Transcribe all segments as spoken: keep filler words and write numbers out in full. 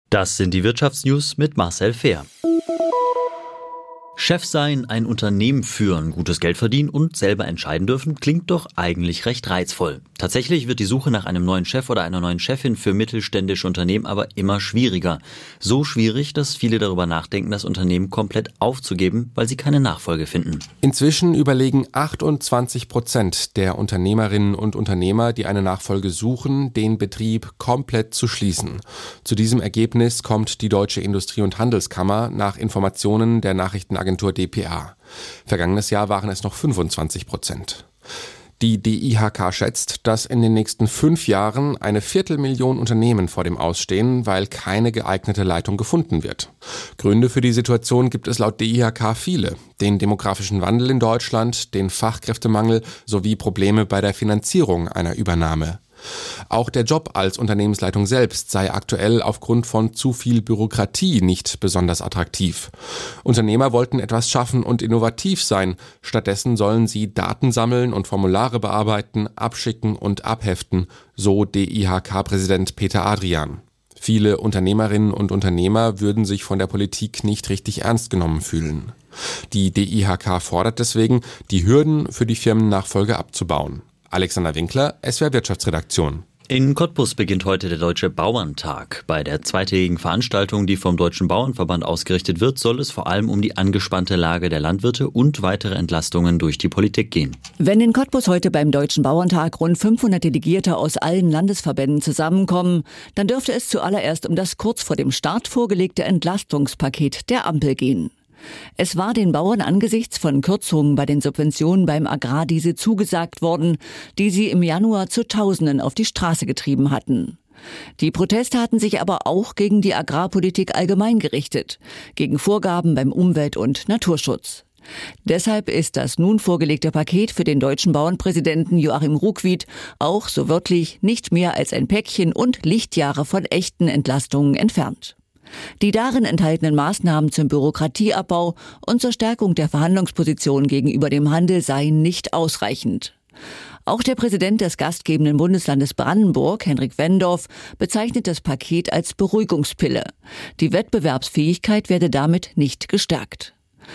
Das sind die Wirtschaftsnews mit Marcel Fehr. Chef sein, ein Unternehmen führen, gutes Geld verdienen und selber entscheiden dürfen, klingt doch eigentlich recht reizvoll. Tatsächlich wird die Suche nach einem neuen Chef oder einer neuen Chefin für mittelständische Unternehmen aber immer schwieriger. So schwierig, dass viele darüber nachdenken, das Unternehmen komplett aufzugeben, weil sie keine Nachfolge finden. Inzwischen überlegen achtundzwanzig Prozent der Unternehmerinnen und Unternehmer, die eine Nachfolge suchen, den Betrieb komplett zu schließen. Zu diesem Ergebnis kommt die Deutsche Industrie- und Handelskammer nach Informationen der Nachrichtenagentur D P A. Vergangenes Jahr waren es noch fünfundzwanzig Prozent. Die D I H K schätzt, dass in den nächsten fünf Jahren eine Viertelmillion Unternehmen vor dem Ausstehen, weil keine geeignete Leitung gefunden wird. Gründe für die Situation gibt es laut D I H K viele. Den demografischen Wandel in Deutschland, den Fachkräftemangel sowie Probleme bei der Finanzierung einer Übernahme. Auch der Job als Unternehmensleitung selbst sei aktuell aufgrund von zu viel Bürokratie nicht besonders attraktiv. Unternehmer wollten etwas schaffen und innovativ sein. Stattdessen sollen sie Daten sammeln und Formulare bearbeiten, abschicken und abheften, so D I H K-Präsident Peter Adrian. Viele Unternehmerinnen und Unternehmer würden sich von der Politik nicht richtig ernst genommen fühlen. Die D I H K fordert deswegen, die Hürden für die Firmennachfolge abzubauen. Alexander Winkler, S W R Wirtschaftsredaktion. In Cottbus beginnt heute der Deutsche Bauerntag. Bei der zweitägigen Veranstaltung, die vom Deutschen Bauernverband ausgerichtet wird, soll es vor allem um die angespannte Lage der Landwirte und weitere Entlastungen durch die Politik gehen. Wenn in Cottbus heute beim Deutschen Bauerntag rund fünfhundert Delegierte aus allen Landesverbänden zusammenkommen, dann dürfte es zuallererst um das kurz vor dem Start vorgelegte Entlastungspaket der Ampel gehen. Es war den Bauern angesichts von Kürzungen bei den Subventionen beim Agrardiesel zugesagt worden, die sie im Januar zu Tausenden auf die Straße getrieben hatten. Die Proteste hatten sich aber auch gegen die Agrarpolitik allgemein gerichtet, gegen Vorgaben beim Umwelt- und Naturschutz. Deshalb ist das nun vorgelegte Paket für den deutschen Bauernpräsidenten Joachim Ruckwied auch so wörtlich nicht mehr als ein Päckchen und Lichtjahre von echten Entlastungen entfernt. Die darin enthaltenen Maßnahmen zum Bürokratieabbau und zur Stärkung der Verhandlungsposition gegenüber dem Handel seien nicht ausreichend. Auch der Präsident des gastgebenden Bundeslandes Brandenburg, Henrik Wendorf, bezeichnet das Paket als Beruhigungspille. Die Wettbewerbsfähigkeit werde damit nicht gestärkt.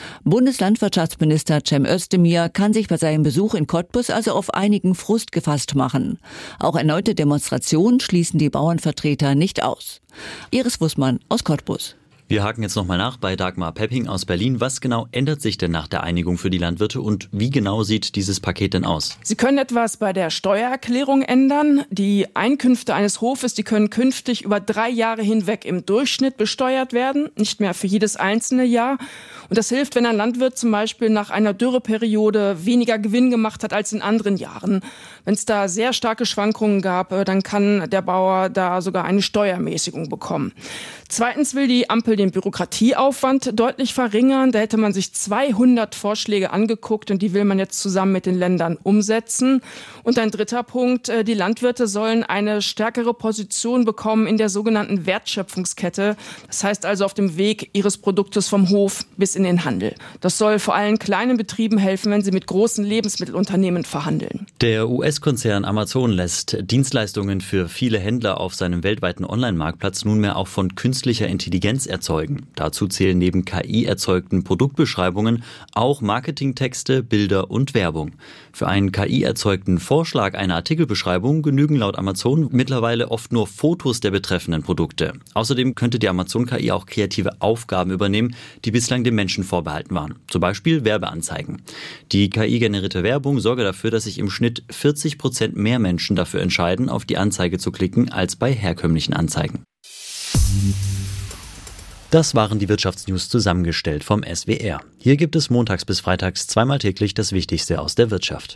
Bundeslandwirtschaftsminister Cem Özdemir kann sich bei seinem Besuch in Cottbus also auf einigen Frust gefasst machen. Auch erneute Demonstrationen schließen die Bauernvertreter nicht aus. Iris Wussmann aus Cottbus. Wir haken jetzt nochmal nach bei Dagmar Pepping aus Berlin. Was genau ändert sich denn nach der Einigung für die Landwirte und wie genau sieht dieses Paket denn aus? Sie können etwas bei der Steuererklärung ändern. Die Einkünfte eines Hofes, die können künftig über drei Jahre hinweg im Durchschnitt besteuert werden, nicht mehr für jedes einzelne Jahr. Und das hilft, wenn ein Landwirt zum Beispiel nach einer Dürreperiode weniger Gewinn gemacht hat als in anderen Jahren. Wenn es da sehr starke Schwankungen gab, dann kann der Bauer da sogar eine Steuermäßigung bekommen. Zweitens will die Ampel den Bürokratieaufwand deutlich verringern. Da hätte man sich zweihundert Vorschläge angeguckt und die will man jetzt zusammen mit den Ländern umsetzen. Und ein dritter Punkt, die Landwirte sollen eine stärkere Position bekommen in der sogenannten Wertschöpfungskette. Das heißt also auf dem Weg ihres Produktes vom Hof bis in den Handel. Das soll vor allem kleinen Betrieben helfen, wenn sie mit großen Lebensmittelunternehmen verhandeln. Der U S-Konzern Amazon lässt Dienstleistungen für viele Händler auf seinem weltweiten Online-Marktplatz nunmehr auch von künstlicher Intelligenz erzeugen. Dazu zählen neben K I-erzeugten Produktbeschreibungen auch Marketingtexte, Bilder und Werbung. Für einen K I-erzeugten Vorschlag einer Artikelbeschreibung genügen laut Amazon mittlerweile oft nur Fotos der betreffenden Produkte. Außerdem könnte die Amazon-K I auch kreative Aufgaben übernehmen, die bislang dem Menschen vorbehalten waren. Zum Beispiel Werbeanzeigen. Die K I-generierte Werbung sorge dafür, dass sich im Schnitt vierzig Prozent mehr Menschen dafür entscheiden, auf die Anzeige zu klicken, als bei herkömmlichen Anzeigen. Das waren die Wirtschaftsnews zusammengestellt vom S W R. Hier gibt es montags bis freitags zweimal täglich das Wichtigste aus der Wirtschaft.